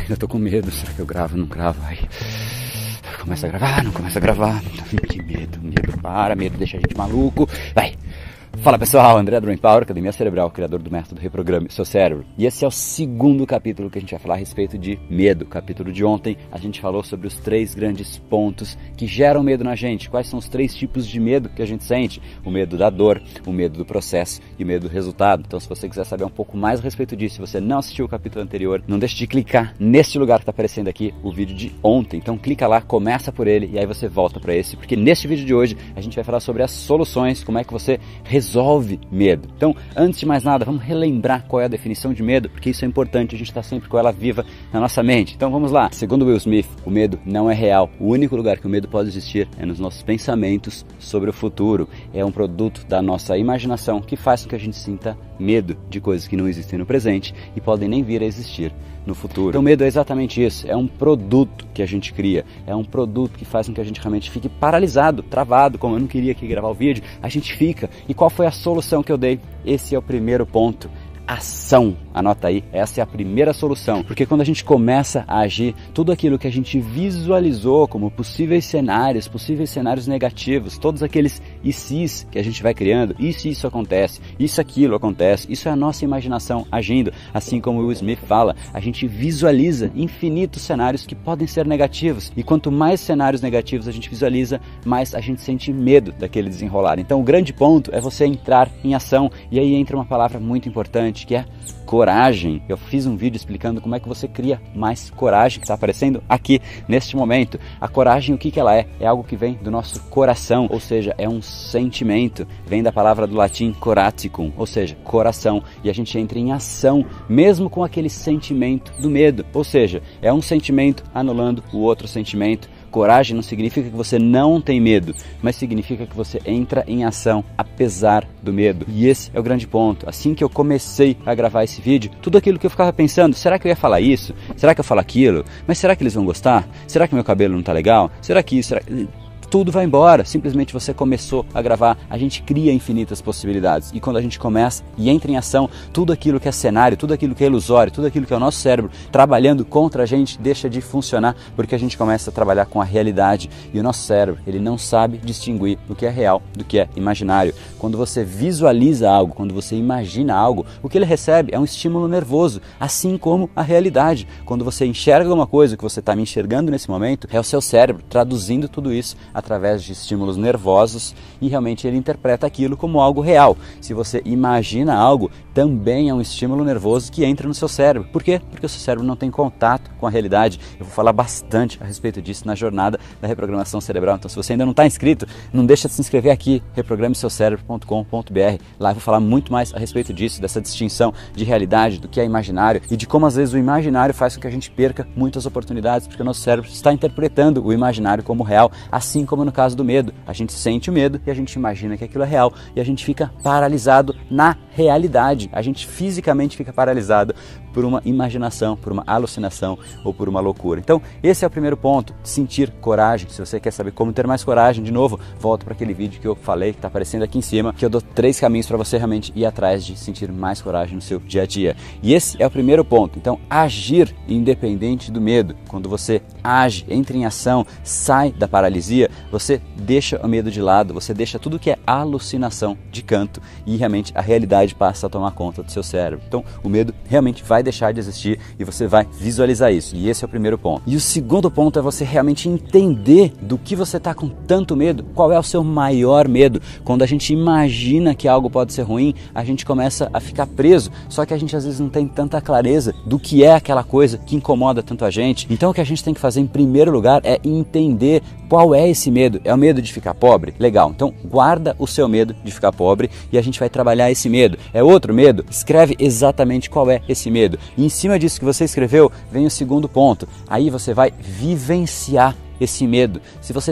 ainda tô com medo. Será que eu gravo? Não gravo? Ai. Começa a gravar, não começa a gravar. Que medo, medo deixa a gente maluco. Vai! Fala pessoal, André Brain Power, Academia Cerebral, criador do método Reprograme Seu Cérebro. E esse é o segundo capítulo que a gente vai falar a respeito de medo. Capítulo de ontem, a gente falou sobre os 3 grandes pontos que geram medo na gente. Quais são os 3 tipos de medo que a gente sente? O medo da dor, o medo do processo e o medo do resultado. Então, se você quiser saber um pouco mais a respeito disso, se você não assistiu o capítulo anterior, não deixe de clicar neste lugar que está aparecendo aqui, o vídeo de ontem. Então, clica lá, começa por ele e aí você volta para esse, porque neste vídeo de hoje a gente vai falar sobre as soluções, como é que você resolve medo. Então, antes de mais nada, vamos relembrar qual é a definição de medo, porque isso é importante, a gente está sempre com ela viva na nossa mente. Então, vamos lá. Segundo Will Smith, o medo não é real. O único lugar que o medo pode existir é nos nossos pensamentos sobre o futuro. É um produto da nossa imaginação que faz com que a gente sinta medo de coisas que não existem no presente e podem nem vir a existir no futuro. Então, o medo é exatamente isso, é um produto que a gente cria, é um produto que faz com que a gente realmente fique paralisado, travado, como eu não queria aqui gravar o vídeo, a gente fica. E qual foi a solução que eu dei? Esse é o primeiro ponto. Ação, anota aí, essa é a primeira solução, porque quando a gente começa a agir, tudo aquilo que a gente visualizou como possíveis cenários negativos, todos aqueles e se's que a gente vai criando, e se isso acontece, isso aquilo acontece, isso é a nossa imaginação agindo, assim como o Will Smith fala, a gente visualiza infinitos cenários que podem ser negativos, e quanto mais cenários negativos a gente visualiza, mais a gente sente medo daquele desenrolar. Então o grande ponto é você entrar em ação, e aí entra uma palavra muito importante, que é coragem. Eu fiz um vídeo explicando como é que você cria mais coragem, que está aparecendo aqui neste momento. A coragem, o que ela é? É algo que vem do nosso coração, ou seja, é um sentimento. Vem da palavra do latim coraticum, ou seja, coração. E a gente entra em ação, mesmo com aquele sentimento do medo. Ou seja, é um sentimento anulando o outro sentimento. Coragem não significa que você não tem medo, mas significa que você entra em ação apesar do medo. E esse é o grande ponto. Assim que eu comecei a gravar esse vídeo, tudo aquilo que eu ficava pensando, será que eu ia falar isso? Será que eu falo aquilo? Mas será que eles vão gostar? Será que meu cabelo não tá legal? Será que isso? Tudo vai embora, simplesmente você começou a gravar, a gente cria infinitas possibilidades e quando a gente começa e entra em ação, tudo aquilo que é cenário, tudo aquilo que é ilusório, tudo aquilo que é o nosso cérebro trabalhando contra a gente deixa de funcionar porque a gente começa a trabalhar com a realidade e o nosso cérebro, ele não sabe distinguir o que é real do que é imaginário. Quando você visualiza algo, quando você imagina algo, o que ele recebe é um estímulo nervoso, assim como a realidade. Quando você enxerga alguma coisa, o que você está me enxergando nesse momento, é o seu cérebro traduzindo tudo isso através de estímulos nervosos e realmente ele interpreta aquilo como algo real. Se você imagina algo, também é um estímulo nervoso que entra no seu cérebro. Por quê? Porque o seu cérebro não tem contato com a realidade. Eu vou falar bastante a respeito disso na jornada da reprogramação cerebral. Então, se você ainda não está inscrito, não deixa de se inscrever aqui, reprogrameseucerebro.com.br. Lá eu vou falar muito mais a respeito disso, dessa distinção de realidade, do que é imaginário e de como às vezes o imaginário faz com que a gente perca muitas oportunidades, porque o nosso cérebro está interpretando o imaginário como real, assim como no caso do medo. A gente sente o medo e a gente imagina que aquilo é real e a gente fica paralisado na realidade. A gente fisicamente fica paralisado por uma imaginação, por uma alucinação ou por uma loucura. Então, esse é o primeiro ponto, sentir coragem. Se você quer saber como ter mais coragem, de novo, volta para aquele vídeo que eu falei, que está aparecendo aqui em cima, que eu dou 3 caminhos para você realmente ir atrás de sentir mais coragem no seu dia a dia. E esse é o primeiro ponto. Então, agir independente do medo. Quando você age, entra em ação, sai da paralisia, você deixa o medo de lado, você deixa tudo que é alucinação de canto e realmente a realidade passa a tomar conta do seu cérebro. Então, o medo realmente vai deixar de existir e você vai visualizar isso. E esse é o primeiro ponto. E o segundo ponto é você realmente entender do que você está com tanto medo, qual é o seu maior medo. Quando a gente imagina que algo pode ser ruim, a gente começa a ficar preso, só que a gente às vezes não tem tanta clareza do que é aquela coisa que incomoda tanto a gente. Então o que a gente tem que fazer em primeiro lugar é entender qual é esse medo. É o medo de ficar pobre? Legal, então guarda o seu medo de ficar pobre e a gente vai trabalhar esse medo. É outro medo? Escreve exatamente qual é esse medo. E em cima disso que você escreveu, vem o segundo ponto. Aí você vai vivenciar esse medo. Se você tem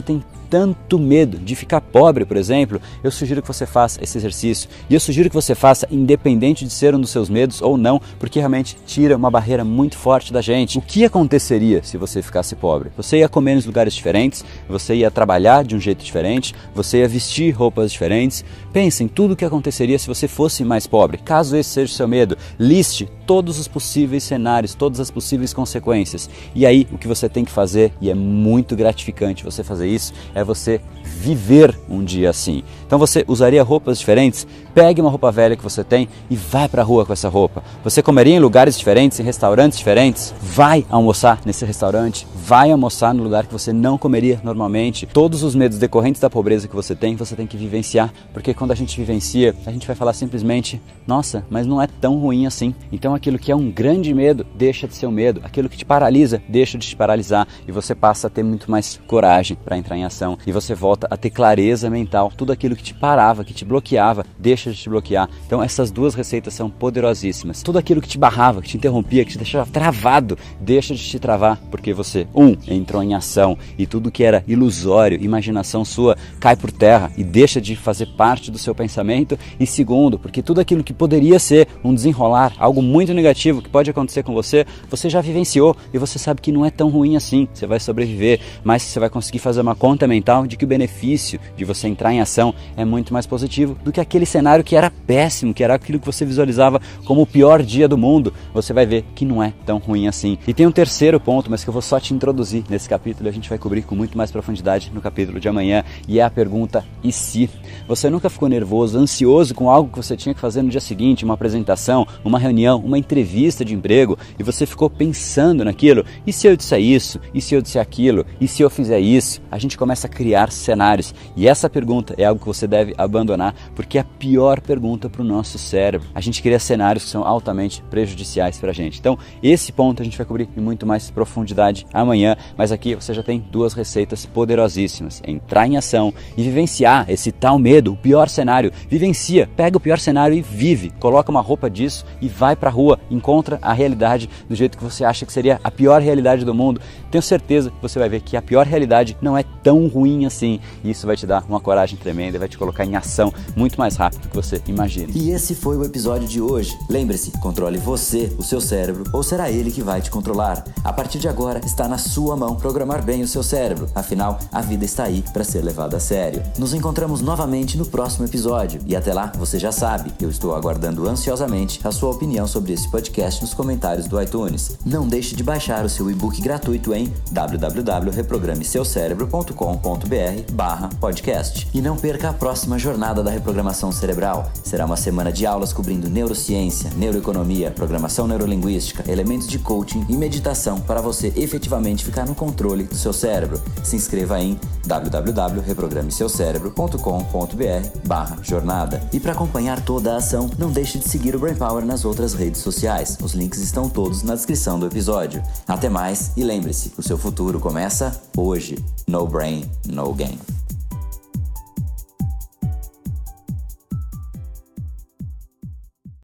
tanto medo de ficar pobre, por exemplo, eu sugiro que você faça esse exercício. E eu sugiro que você faça independente de ser um dos seus medos ou não, porque realmente tira uma barreira muito forte da gente. O que aconteceria se você ficasse pobre? Você ia comer nos lugares diferentes, você ia trabalhar de um jeito diferente, você ia vestir roupas diferentes. Pense em tudo o que aconteceria se você fosse mais pobre. Caso esse seja o seu medo, liste todos os possíveis cenários, todas as possíveis consequências. E aí, o que você tem que fazer, e é muito gratificante você fazer isso, é você viver um dia assim. Então você usaria roupas diferentes? Pegue uma roupa velha que você tem e vai pra rua com essa roupa. Você comeria em lugares diferentes, em restaurantes diferentes? Vai almoçar nesse restaurante, vai almoçar no lugar que você não comeria normalmente. Todos os medos decorrentes da pobreza que você tem que vivenciar, porque quando a gente vivencia, a gente vai falar simplesmente, nossa, mas não é tão ruim assim. Então aquilo que é um grande medo, deixa de ser um medo. Aquilo que te paralisa, deixa de te paralisar. E você passa a ter muito mais coragem para entrar em ação. E você volta a ter clareza mental. Tudo aquilo que te parava, que te bloqueava, deixa de te bloquear. Então essas duas receitas são poderosíssimas. Tudo aquilo que te barrava, que te interrompia, que te deixava travado, deixa de te travar. Porque você, entrou em ação. E tudo que era ilusório, imaginação sua, cai por terra e deixa de fazer parte do seu pensamento. E segundo, porque tudo aquilo que poderia ser um desenrolar, algo muito negativo que pode acontecer com você, você já vivenciou e você sabe que não é tão ruim assim. Você vai sobreviver, mas você vai conseguir fazer uma conta mental de que o benefício de você entrar em ação é muito mais positivo do que aquele cenário que era péssimo, que era aquilo que você visualizava como o pior dia do mundo. Você vai ver que não é tão ruim assim. E tem um terceiro ponto, mas que eu vou só te introduzir nesse capítulo e a gente vai cobrir com muito mais profundidade no capítulo de amanhã, e é a pergunta: e se? Você nunca ficou nervoso, ansioso com algo que você tinha que fazer no dia seguinte, uma apresentação, uma reunião, uma entrevista de emprego, e você ficou pensando naquilo? E se eu disser isso? E se eu disser aquilo? E se eu fizer isso? A gente começa a criar cenários, e essa pergunta é algo que você deve abandonar, porque é a pior pergunta para o nosso cérebro. A gente cria cenários que são altamente prejudiciais para a gente. Então, esse ponto a gente vai cobrir em muito mais profundidade amanhã, mas aqui você já tem duas receitas poderosíssimas: entrar em ação e vivenciar esse tal medo, o pior cenário. Vivencia, pega o pior cenário e vive, coloca uma roupa disso e vai pra rua, encontra a realidade do jeito que você acha que seria a pior realidade do mundo. Tenho certeza que você vai ver que a pior realidade não é tão ruim assim, e isso vai te dar uma coragem tremenda e vai te colocar em ação muito mais rápido do que você imagina. E esse foi o episódio de hoje. Lembre-se, controle você, o seu cérebro, ou será ele que vai te controlar? A partir de agora, está na sua mão programar bem o seu cérebro. Afinal, a vida está aí para ser levada a sério. Nos encontramos novamente no próximo episódio. E até lá, você já sabe, eu estou aguardando ansiosamente a sua opinião sobre esse podcast nos comentários do iTunes. Não deixe de baixar o seu e-book gratuito em www.reprogrameseucerebro.com.br/podcast. E não perca a próxima jornada da reprogramação cerebral. Será uma semana de aulas cobrindo neurociência, neuroeconomia, programação neurolinguística, elementos de coaching e meditação para você efetivamente ficar no controle do seu cérebro. Se inscreva em www.reprogrameseucerebro.com.br/jornada. E para acompanhar toda a ação, não deixe de seguir o Brain Power nas outras redes sociais. Os links estão todos na descrição do episódio. Até mais e lembre-se, o seu futuro começa hoje. No brain, no game.